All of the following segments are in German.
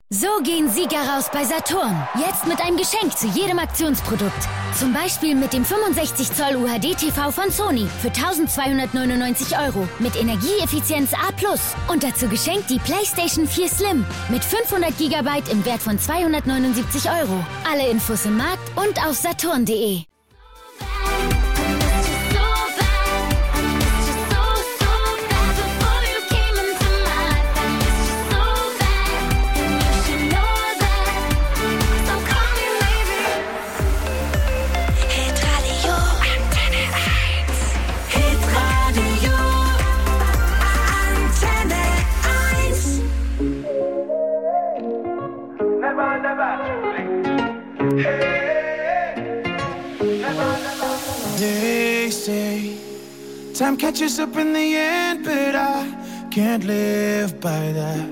So gehen Sieger raus bei Saturn. Jetzt mit einem Geschenk zu jedem Aktionsprodukt. Zum Beispiel mit dem 65 Zoll UHD-TV von Sony für 1.299 € mit Energieeffizienz A+. Und dazu geschenkt die PlayStation 4 Slim mit 500 GB im Wert von 279 €. Alle Infos im Markt und auf saturn.de. They say time catches up in the end, but I can't live by that.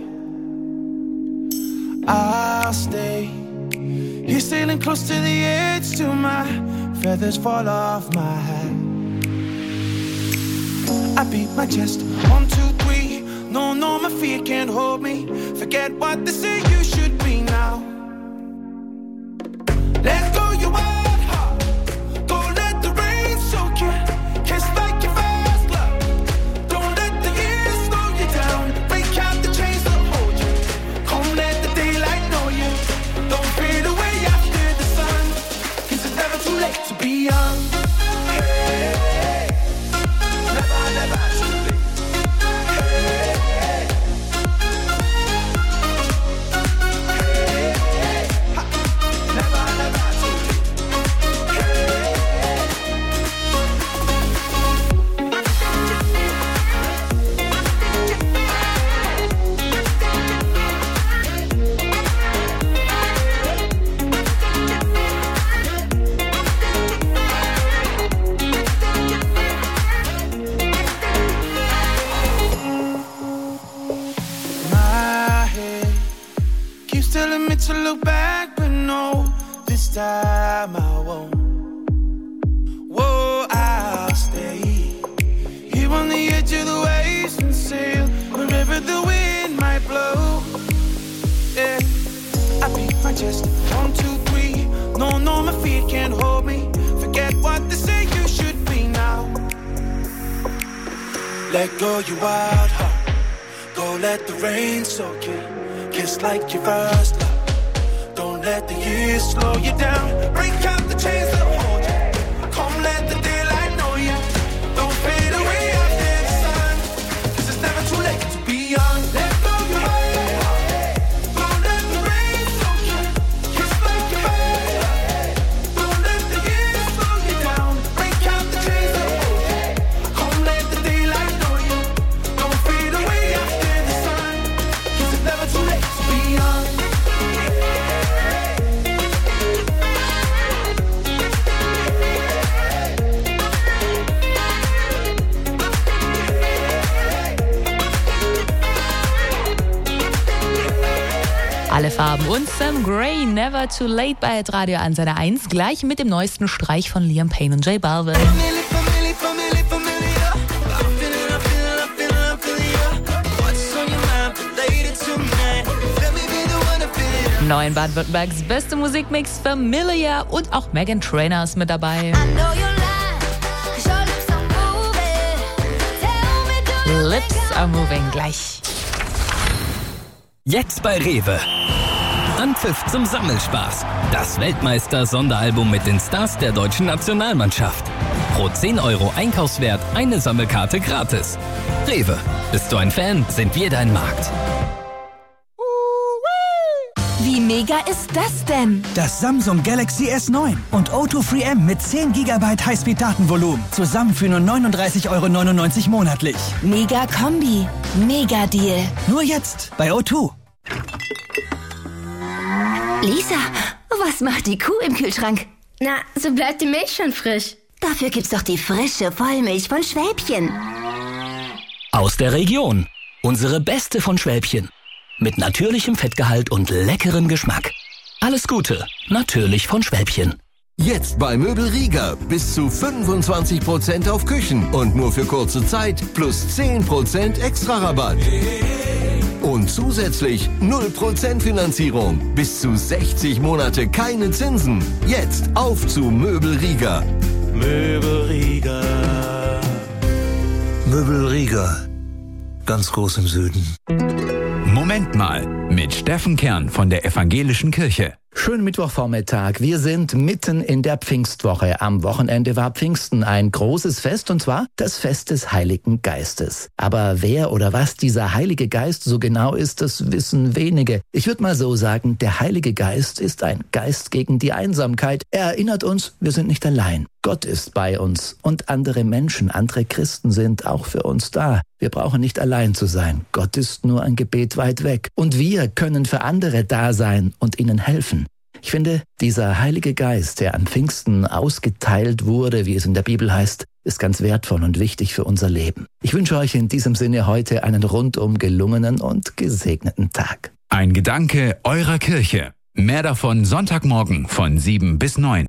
I'll stay here sailing close to the edge till my feathers fall off my hat. I beat my chest, 1, 2, 3. No, my fear can't hold me. Forget what they say you should be now. Let go your wild heart. Don't let the rain soak you. Kiss like your first love. Don't let the years slow you down. Break out the chains that hold you. Come let the daylight know you. Don't fade away after the sun. 'Cause it's never too late to be young. Hey, never too late. To look back, but no, this time I won't. Whoa, I'll stay here on the edge of the waves and sail wherever the wind might blow. Yeah, I beat my chest, 1, 2, 3. No, my fear can't hold me. Forget what they say you should be now. Let go your wild heart. Go let the rain soak you. Kiss like your first love. Don't let the years slow you down. Break out the chains that hold you. Come let the daylight know you. Don't fade away after the sun. 'Cause it's never too late to be young. Let go your heart. Don't let the rain soak you. Kiss like your first love. Don't let the years slow you down. Break out the chains that hold you. Come let the daylight know you. Don't fade away after the sun. 'Cause it's never too late to be young. Alle Farben und Sam Gray, Never Too Late bei Radio an seiner 1, gleich mit dem neuesten Streich von Liam Payne und J Balvin. Neu in Baden-Württembergs beste Musikmix, Familiar, und auch Meghan Trainor ist mit dabei. Lips are moving gleich. Jetzt bei Rewe. Anpfiff zum Sammelspaß. Das Weltmeister-Sonderalbum mit den Stars der deutschen Nationalmannschaft. Pro 10 € Einkaufswert eine Sammelkarte gratis. Rewe. Bist du ein Fan, sind wir dein Markt. Wie mega ist das denn? Das Samsung Galaxy S9 und O2 Free M mit 10 GB Highspeed-Datenvolumen. Zusammen für nur 39,99 € monatlich. Mega Kombi. Mega Deal. Nur jetzt bei O2. Lisa, was macht die Kuh im Kühlschrank? Na, so bleibt die Milch schon frisch. Dafür gibt's doch die frische Vollmilch von Schwäbchen. Aus der Region. Unsere beste von Schwäbchen. Mit natürlichem Fettgehalt und leckerem Geschmack. Alles Gute, natürlich von Schwäbchen. Jetzt bei Möbel Rieger bis zu 25% auf Küchen und nur für kurze Zeit plus 10% extra Rabatt. Und zusätzlich 0% Finanzierung. Bis zu 60 Monate keine Zinsen. Jetzt auf zu Möbel Rieger. Möbel Rieger. Möbel Rieger. Ganz groß im Süden. Moment mal, mit Steffen Kern von der Evangelischen Kirche. Schönen Mittwochvormittag. Wir sind mitten in der Pfingstwoche. Am Wochenende war Pfingsten ein großes Fest, und zwar das Fest des Heiligen Geistes. Aber wer oder was dieser Heilige Geist so genau ist, das wissen wenige. Ich würde mal so sagen, der Heilige Geist ist ein Geist gegen die Einsamkeit. Er erinnert uns, wir sind nicht allein. Gott ist bei uns und andere Menschen, andere Christen sind auch für uns da. Wir brauchen nicht allein zu sein. Gott ist nur ein Gebet weit weg. Und wir können für andere da sein und ihnen helfen. Ich finde, dieser Heilige Geist, der an Pfingsten ausgeteilt wurde, wie es in der Bibel heißt, ist ganz wertvoll und wichtig für unser Leben. Ich wünsche euch in diesem Sinne heute einen rundum gelungenen und gesegneten Tag. Ein Gedanke eurer Kirche. Mehr davon Sonntagmorgen von 7 bis 9.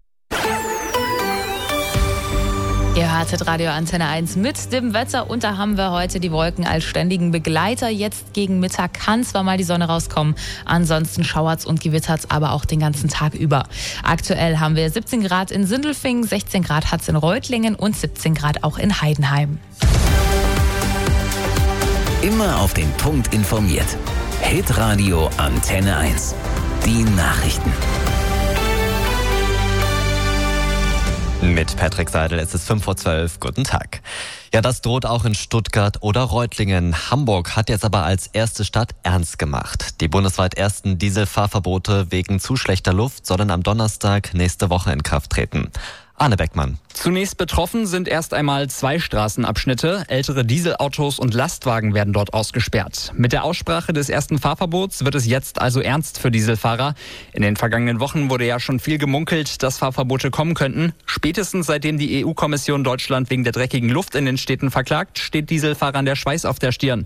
Ihr hörtet Radio Antenne 1 mit dem Wetter, und da haben wir heute die Wolken als ständigen Begleiter. Jetzt gegen Mittag kann zwar mal die Sonne rauskommen, ansonsten schauert's und gewittert's aber auch den ganzen Tag über. Aktuell haben wir 17 Grad in Sindelfingen, 16 Grad hat's in Reutlingen und 17 Grad auch in Heidenheim. Immer auf den Punkt informiert. Hitradio Antenne 1. Die Nachrichten. Mit Patrick Seidel, es ist 5:12 Uhr. Guten Tag. Ja, das droht auch in Stuttgart oder Reutlingen. Hamburg hat jetzt aber als erste Stadt ernst gemacht. Die bundesweit ersten Dieselfahrverbote wegen zu schlechter Luft sollen am Donnerstag nächste Woche in Kraft treten. Arne Beckmann. Zunächst betroffen sind erst einmal 2 Straßenabschnitte. Ältere Dieselautos und Lastwagen werden dort ausgesperrt. Mit der Aussprache des ersten Fahrverbots wird es jetzt also ernst für Dieselfahrer. In den vergangenen Wochen wurde ja schon viel gemunkelt, dass Fahrverbote kommen könnten. Spätestens seitdem die EU-Kommission Deutschland wegen der dreckigen Luft in den Städten verklagt, steht Dieselfahrern der Schweiß auf der Stirn.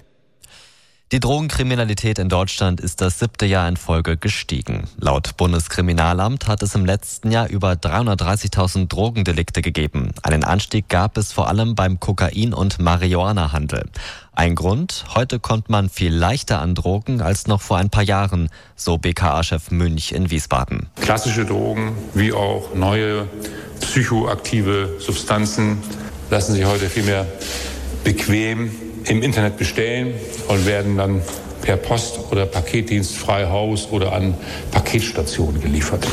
Die Drogenkriminalität in Deutschland ist das 7. Jahr in Folge gestiegen. Laut Bundeskriminalamt hat es im letzten Jahr über 330.000 Drogendelikte gegeben. Einen Anstieg gab es vor allem beim Kokain- und Marihuana-Handel. Ein Grund: heute kommt man viel leichter an Drogen als noch vor ein paar Jahren, so BKA-Chef Münch in Wiesbaden. Klassische Drogen wie auch neue psychoaktive Substanzen lassen sich heute viel mehr bequem im Internet bestellen und werden dann per Post oder Paketdienst frei Haus oder an Paketstationen geliefert.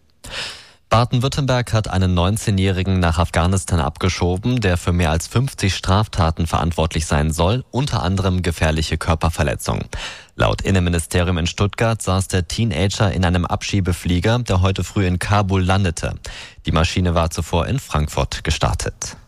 Baden-Württemberg hat einen 19-Jährigen nach Afghanistan abgeschoben, der für mehr als 50 Straftaten verantwortlich sein soll, unter anderem gefährliche Körperverletzung. Laut Innenministerium in Stuttgart saß der Teenager in einem Abschiebeflieger, der heute früh in Kabul landete. Die Maschine war zuvor in Frankfurt gestartet.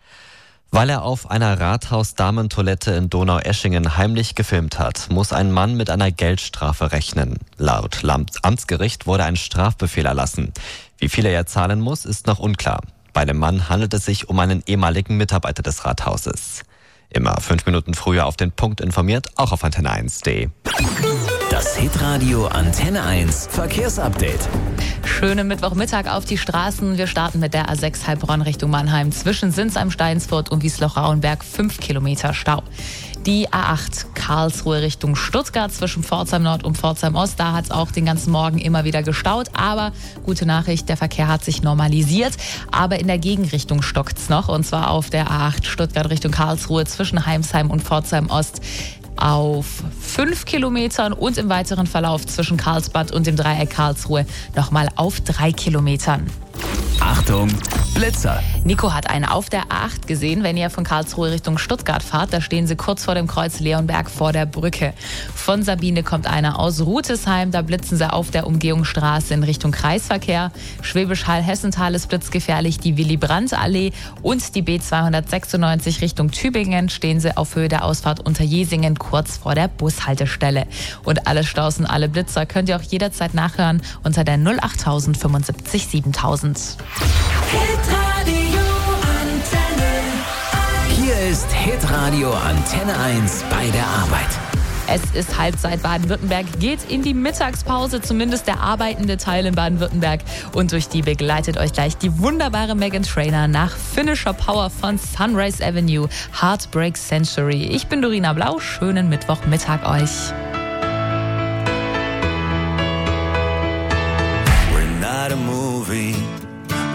Weil er auf einer Rathaus-Damentoilette in Donaueschingen heimlich gefilmt hat, muss ein Mann mit einer Geldstrafe rechnen. Laut Amtsgericht wurde ein Strafbefehl erlassen. Wie viel er jetzt zahlen muss, ist noch unklar. Bei dem Mann handelt es sich um einen ehemaligen Mitarbeiter des Rathauses. Immer 5 Minuten früher auf den Punkt informiert, auch auf antenne1.de. Das Hitradio Antenne 1 Verkehrsupdate. Schönen Mittwochmittag auf die Straßen. Wir starten mit der A6 Heilbronn Richtung Mannheim. Zwischen Sinsheim-Steinsfurt und Wiesloch-Rauenberg 5 Kilometer Stau. Die A8 Karlsruhe Richtung Stuttgart zwischen Pforzheim Nord und Pforzheim Ost. Da hat es auch den ganzen Morgen immer wieder gestaut. Aber gute Nachricht, der Verkehr hat sich normalisiert. Aber in der Gegenrichtung stockt es noch. Und zwar auf der A8 Stuttgart Richtung Karlsruhe zwischen Heimsheim und Pforzheim Ost auf 5 Kilometern und im weiteren Verlauf zwischen Karlsbad und dem Dreieck Karlsruhe nochmal auf 3 Kilometern. Achtung, Blitzer. Nico hat einen auf der A8 gesehen, wenn ihr von Karlsruhe Richtung Stuttgart fahrt. Da stehen sie kurz vor dem Kreuz Leonberg vor der Brücke. Von Sabine kommt einer aus Rutesheim. Da blitzen sie auf der Umgehungsstraße in Richtung Kreisverkehr. Schwäbisch Hall-Hessenthal ist blitzgefährlich. Die Willy-Brandt-Allee und die B296 Richtung Tübingen stehen sie auf Höhe der Ausfahrt Unterjesingen kurz vor der Bushaltestelle. Und alle Staus und alle Blitzer könnt ihr auch jederzeit nachhören unter der 08000 75 7000. Hier ist Hitradio Antenne 1 bei der Arbeit. Es ist Halbzeit. Baden-Württemberg geht in die Mittagspause, zumindest der arbeitende Teil in Baden-Württemberg. Und durch die begleitet euch gleich die wunderbare Meghan Trainor nach Finisher Power von Sunrise Avenue, Heartbreak Century. Ich bin Dorina Blau. Schönen Mittwochmittag euch.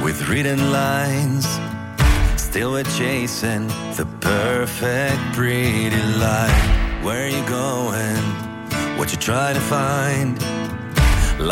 with written lines. Still we're chasing the perfect pretty life. Where are you going? What you try to find?